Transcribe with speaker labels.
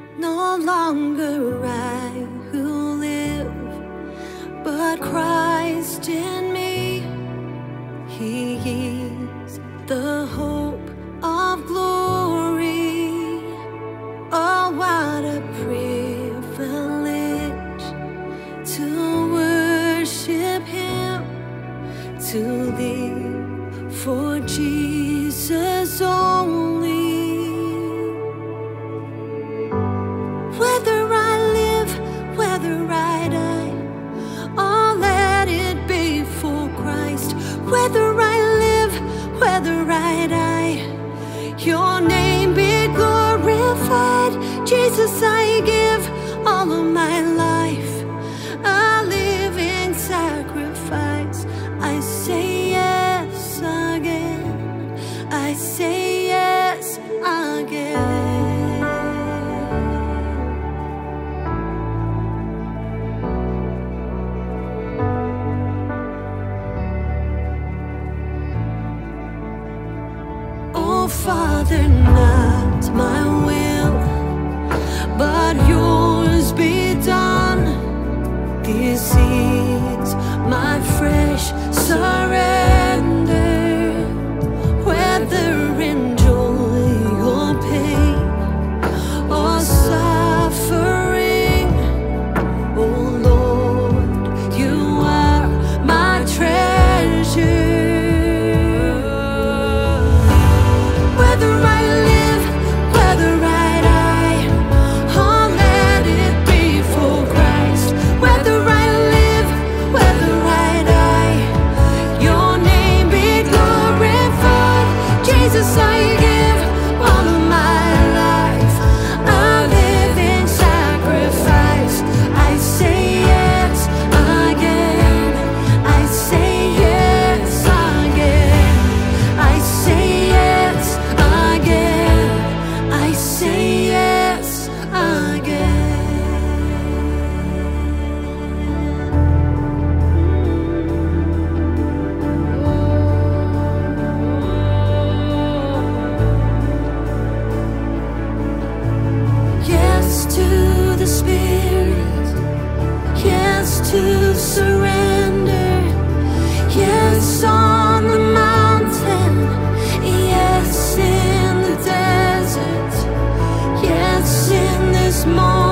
Speaker 1: No longer I who live, but Christ in me. He is the hope of glory. Oh, what a privilege to worship Him, to live for Jesus only. Whether I live, whether I die, oh, let it be for Christ. Whether I live, whether I die, your name be glorified. Jesus, I give all of my life, a living sacrifice. I say yes again, I say yes again. Oh, Father, not my will, but yours be done. This is my fresh surrender. Whether in joy or pain or suffering, oh Lord, you are my treasure. Whether I live, whether I die, oh, let it be for Christ. Whether I live, whether I die, your name be glorified. Jesus, I give all of my life, a living sacrifice. I say yes again, I say yes again, I say yes again, I say yes again. Yes to the Spirit, yes to surrender, yes on the mountain, yes in the desert, yes in this moment.